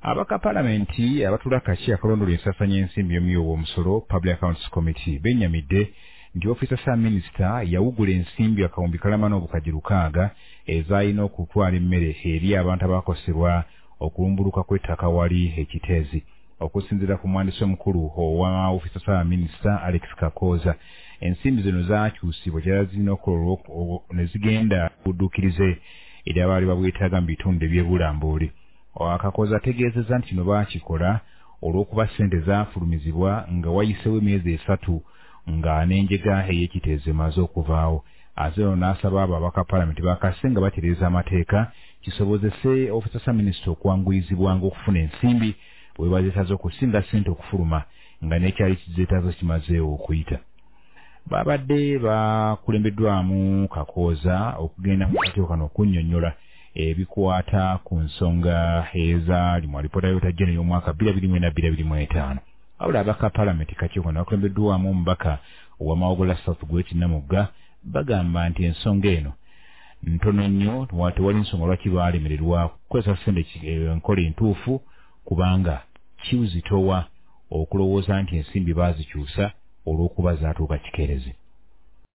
Abaka Palamenti abatula kaki akalondola ensasanya ensimbi y'omuyoobo omusolo Public Accounts Committee bennyamidde nti Officer Sir Minister yawugula ensimbi akawumbi kalama n'obukadde 600 ezaalina okutwala emmere eri abantu abakosebwa okulumbuluka kw'ettaka wali ekiteezi. Okusinziira ku mwandiisi omukulu owa Officer Sir Minister Alex Kakooza, ensimbi zino zaakyusibwa gyera zirina okukolwa ne zigenda kudduukirize eri abaali babwetaaga mu bitundu eby'ebulambuuli. Kakooza ategeezezza nti kino baakikola olw'okuba ssente zaafulumizibwa nga wayiseewo emyezi 3 nga n'enjega ey'ekiteezi emaze okuvaawo. Ate n'asaba abo abaka Paalamenti bakase nga batereeza amateeka kisobozese Officer Sir Minister okwanguyizibwanga okufuna ensimbi bwe bazeetaze okusinga ssente okufuluma nga n'ekyali kizeetaze kimazeewo okuyita. Babadde bakulembeddwamu Kakooza okugenda mu kateko kano okunnyonnyola ebikwata ku nsonga ezaali mu alipoota y'obutajjane y'omwaka 2024-2025. Wabula abaka Paalamenti kateko kano bakulembeddwamu omubaka ow'Amawogola South Gweti Namugga bagamba nti ensonga eno ntono nnyo tewali nsonga lwaki baalemererwa kukozesa ssente enkola entuufu kubanga kiwuzitowa okulowooza nti ensimbi baazikyusa olw'okuba zaatuuka kikeerezi.